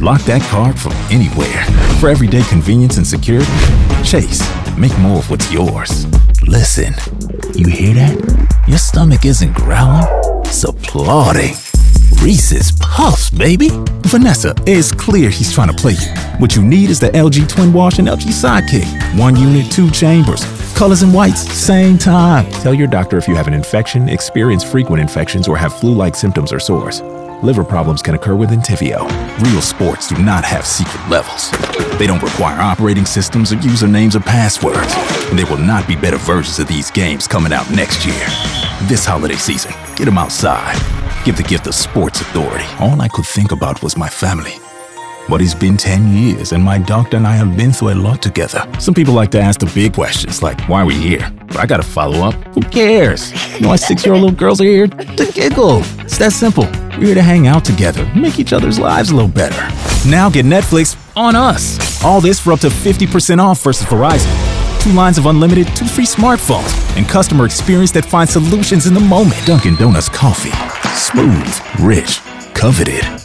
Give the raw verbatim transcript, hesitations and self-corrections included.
Lock that card from anywhere. For everyday convenience and security, Chase, make more of what's yours. Listen, you hear that? Your stomach isn't growling, it's applauding. Reese's Puffs, baby. Vanessa, it's clear he's trying to play you. What you need is the L G Twin Wash and L G Sidekick. One unit, two chambers. Colors and whites, same time. Tell your doctor if you have an infection, experience frequent infections, or have flu-like symptoms or sores. Liver problems can occur with Entyvio. Real sports do not have secret levels. They don't require operating systems or usernames or passwords. And there will not be better versions of these games coming out next year. This holiday season, get them outside. Give the gift of sports authority. All I could think about was my family. But it's been ten years, and my doctor and I have been through a lot together. Some people like to ask the big questions, like, why are we here? But I gotta follow up. Who cares? You know, my six-year-old little girls are here to giggle. It's that simple. We're here to hang out together, make each other's lives a little better. Now get Netflix on us. All this for up to fifty percent off versus Verizon. Two lines of unlimited, two free smartphones, and customer experience that finds solutions in the moment. Dunkin' Donuts coffee. Smooth, rich, coveted.